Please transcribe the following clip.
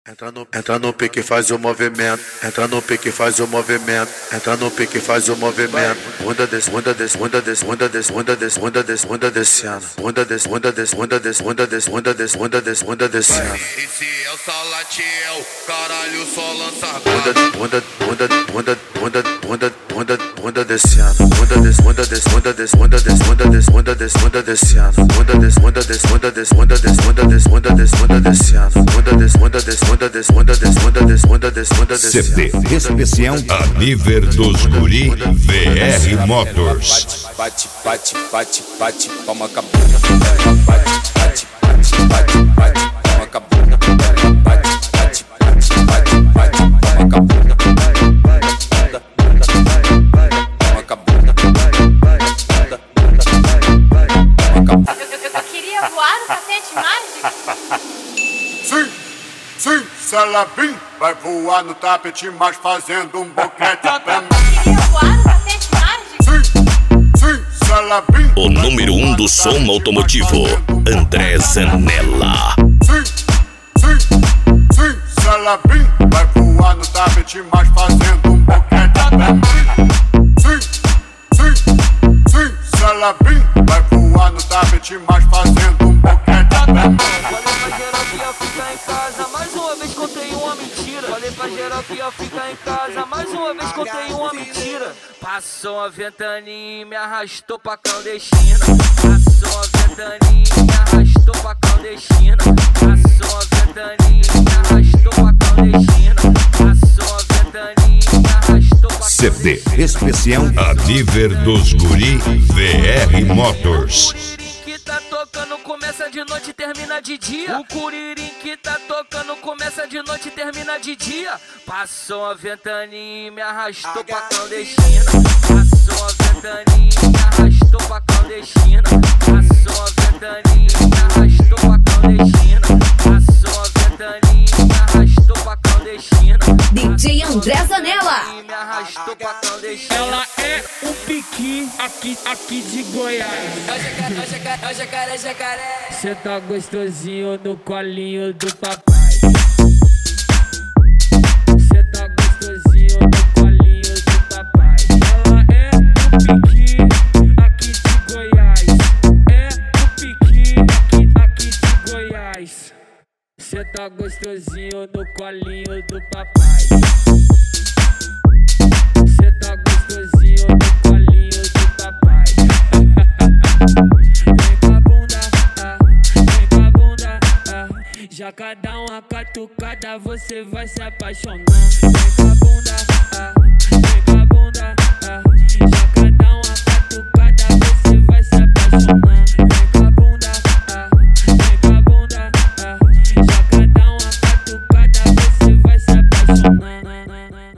Entra no pique, faz o movimento. Entra no pique, faz o movimento. Entra no pique, faz o movimento. Bunda desce, bunda desce, bunda desce, bunda desce, bunda desce, bunda desce, bunda descendo. Bunda desce, bunda desce, bunda desce, bunda desce, bunda desce, bunda desce, bunda descendo. Esse é o Salatiel, caralho, só lança bunda descendo. Bunda desce, bunda desce, bunda desce, bunda desce, bunda desce, bunda desce, bunda descendo. Bunda desce, bunda desce, bunda desce, bunda desce, bunda desce, bunda desce, bunda descendo. Bunda desce, bunda desce, bunda desce, bunda desce, bunda desce, bunda desce, bunda descendo. CD especial Aniver dos Guri VR Motors. Bate, bate, bate, bate, toma com a bunda. Bate, bate, bate, bate, bate, toma com a bunda. Bate, bate, bate, bate, bate, toma com a bunda. Toma com a bunda. Eu queria voar no tapete mágico. Sim, se ela vir, vai voar no tapete, mas fazendo um boquete pra mim. Eu queria voar no tapete mágico. Sim, se ela vir. O número 1 do som automotivo, André Zanella. Sim, se ela vir, vai voar no tapete, mas fazendo um boquete pra mim. Sim, se ela vir, vai voar no tapete, mas fazendo um boquete pra mim. Falei pra geral que ia ficar em casa, mais uma vez contei uma mentira. Passou a ventaninha e me arrastou pra clandestina. Passou a ventaninha e me arrastou pra clandestina. Passou a ventaninha e me arrastou pra clandestina. Passou a ventaninha e me arrastou pra clandestina. CD especial Aniver dos Guri VR Motors. Tá tocando, começa de noite e termina de dia. O curirim que tá tocando, começa de noite e termina de dia. Passou a ventaninha e me arrastou pra clandestina. Passou a ventaninha e me arrastou pra clandestina. Passou a ventaninha e me arrastou pra clandestina. Passou a ventaninha e me arrastou pra clandestina. DJ André Zanella. Me arrastou pra clandestina. Ela é o piqui aqui de Goiás. É jacaré, jacaré. Cê tá gostosinho no colinho do papai. Cê tá gostosinho no colinho do papai. Ela é o piqui aqui de Goiás. É o piqui aqui de Goiás. Cê tá gostosinho no colinho do papai. Cê tá gostosinho no colinho do papai. Já cada uma catucada você vai se apaixonar. Vem com a bunda.